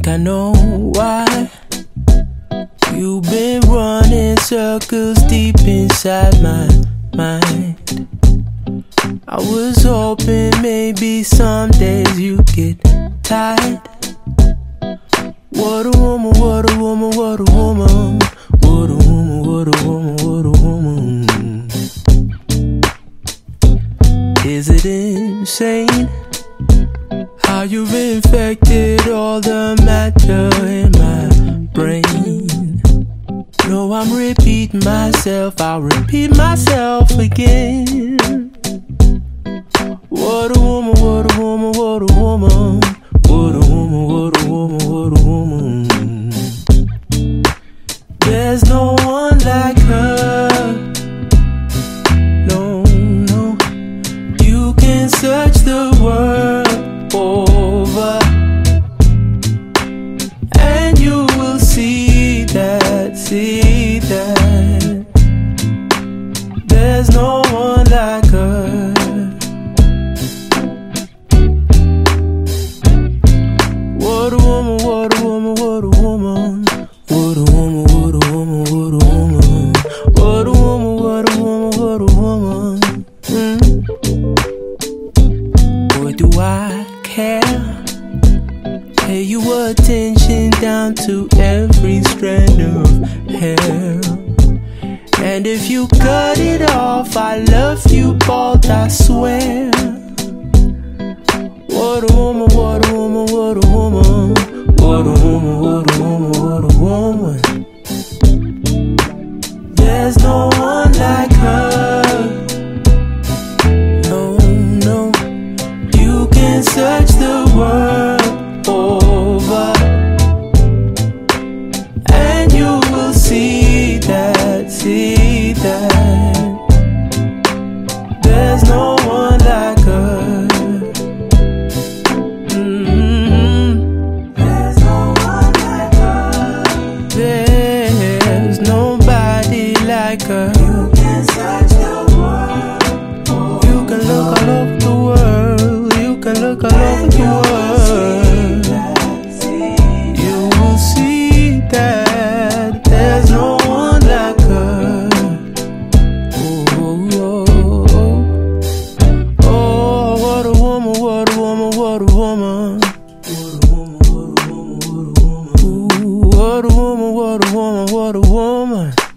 I know why you've been running circles deep inside my mind. I was hoping maybe some days you get tired. What a woman, what a woman, what a woman. What a woman, what a woman, what a woman. Is it insane how you've infected all the matter in my brain? No, I'm repeating myself, I'll repeat myself again. What a woman, what a woman, what a woman. What a woman, what a woman, what a woman. There's no one like her. No, no. You can search the world over and you will see that, there's no one like her. What a woman, what a woman, what a woman. What a woman, what a woman, what a woman. What a woman, what a woman, what a woman. Boy, do I care. Pay you attention down to every strand of hair. And if you cut it off, I love you both, I swear. What a woman, what a woman, what a woman. What a woman, what a woman, what a woman. There's no one like her. No, no. You can search the world over and you will see that, there's no one like her. There's no one like her. There's nobody like her. You can search the world. You can look all over the world. You can look all over the world. You will see that there's no one like her. Oh, oh, oh. Oh, what a woman, what a woman, what a woman. What a woman, what a woman, what a woman.